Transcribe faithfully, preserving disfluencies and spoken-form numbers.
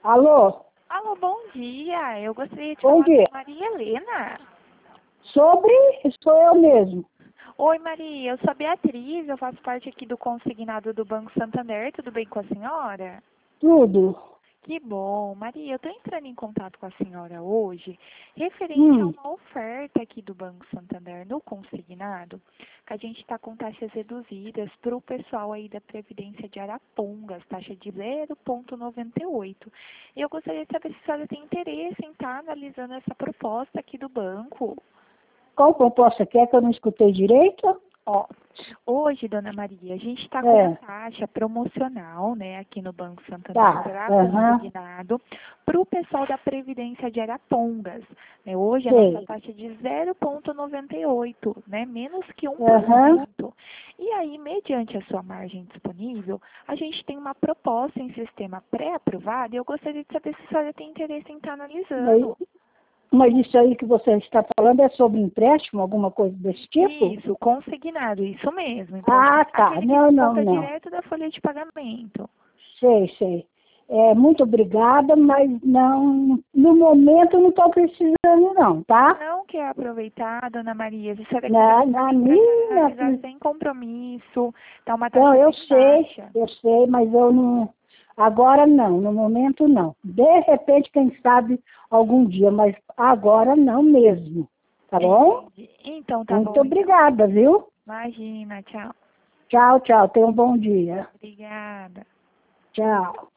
Alô? Alô, bom dia. Eu gostaria de Bom falar dia. com a Maria Helena. Sobre, sou eu mesmo. Oi, Maria. Eu sou a Beatriz. Eu faço parte aqui do consignado do Banco Santander. Tudo bem com a senhora? Tudo. Que bom. Maria, eu estou entrando em contato com a senhora hoje, referente a Hum. uma oferta aqui do Banco Santander no consignado, que a gente está com taxas reduzidas para o pessoal aí da Previdência de Arapongas, taxa de zero vírgula noventa e oito. E eu gostaria de saber se a senhora tem interesse em estar analisando essa proposta aqui do banco. Qual proposta que é que eu não escutei direito? Ó, hoje, dona Maria, a gente está com É. uma taxa promocional, né, aqui no Banco Santander Tá. para Aham. consignado para o pessoal da Previdência de Arapongas. Né? Hoje a Sei. nossa taxa é de zero vírgula noventa e oito, né, menos que um por Aham. cento. E aí, mediante a sua margem disponível, a gente tem uma proposta em sistema pré-aprovado e eu gostaria de saber se a senhora tem interesse em estar Mas, analisando. mas isso aí que você está falando é sobre empréstimo, alguma coisa desse tipo? Isso, consignado, isso mesmo. Ah, Empréstimo, tá. aquele que Não, não, desconta não. direto da folha de pagamento. Sei, sei. É, muito obrigada, mas não, no momento não estou precisando não, tá? Não quer aproveitar, dona Maria, se a senhora quiser, Na, eu na também para a senhora minha, analisar sem compromisso, tá uma Não, taxa eu bem sei, baixa. eu sei, mas eu não. Agora não, no momento não. De repente, quem sabe, algum dia, mas agora não mesmo. Tá bom? Entendi. Então, tá Muito bom, então. obrigada, viu? Imagina, tchau. Tchau, tchau. Tenha um bom dia. Obrigada. Tchau.